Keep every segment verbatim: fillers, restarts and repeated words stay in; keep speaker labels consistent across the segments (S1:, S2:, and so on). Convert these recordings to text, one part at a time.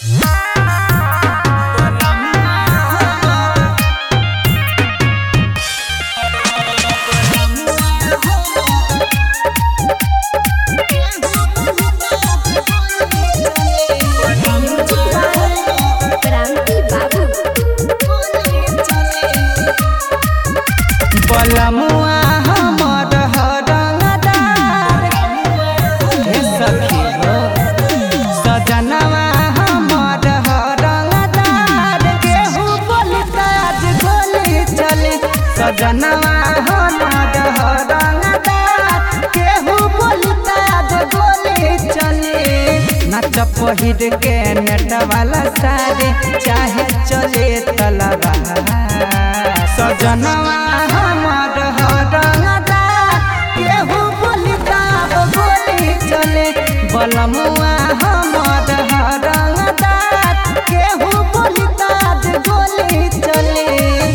S1: बलमुआ हमर हरंगदार हे सखी हो सजनवा हमर हरंगदार केहू बोलता आज गोली चले सजनवा हमर हरंगदार केहू बोलता आज गोली चले नाच पहिर के नेट वाला सारे चाहे चले तलवार सजनवा हमर हरंगदार केहू बोलता गोली चले बलमुआ हमर हरंगदार केहू बोलता गोली चले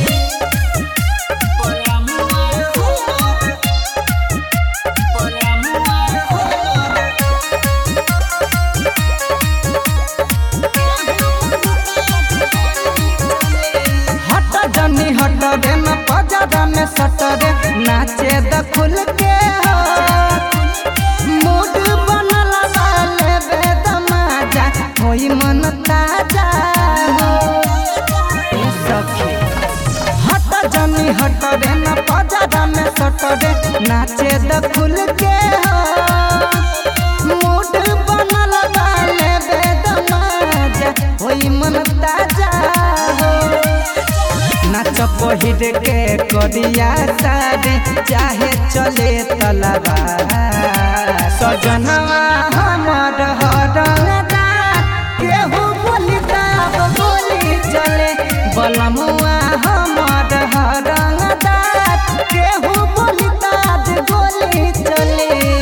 S1: हट रे न पजरा में सट रे नाचे द खुल के हो मूड बनल बाले बेदमाजा होई मन ताजा हो ए सखी हट जनी हट रे न पजरा में सट रे नाचे द खुल के हो मूड बनल बाले बेदमाजा होई मन ताजा हो नाच पहिर के करिया सारे चाहे चले तलवार सजनवा हमर हरंगदार केहू बोलता गोली चले बलमुआ हमर हरंगदार केहू बोलता गोली चले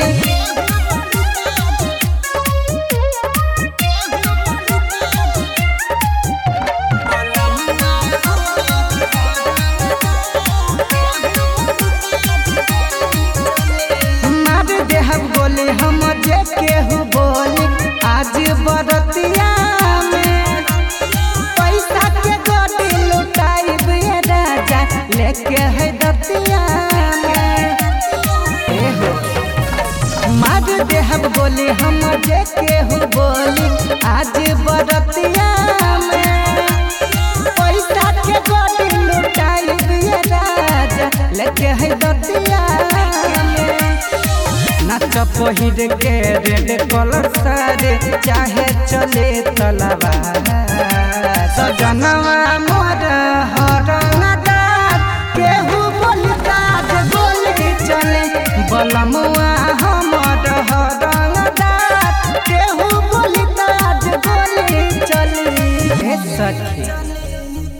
S1: बोले हम जे केहू बोले आज बरतिया में पैसा के गोटी लुटाई बिया राजा लेके है दतिया में मार देहब बोले हम जे केहू बोले आज बरतिया में पैसा के गोटी लुटाई बिया राजा लेके है दतिया में नाच पहिर के रेड कलर सारे चाहे चले तलवार सजनवा मोर हरंगदार केहू बोलता गोली चले बलमुआ हमर हरंगदार केहू बोलता गोली चले हे सखी।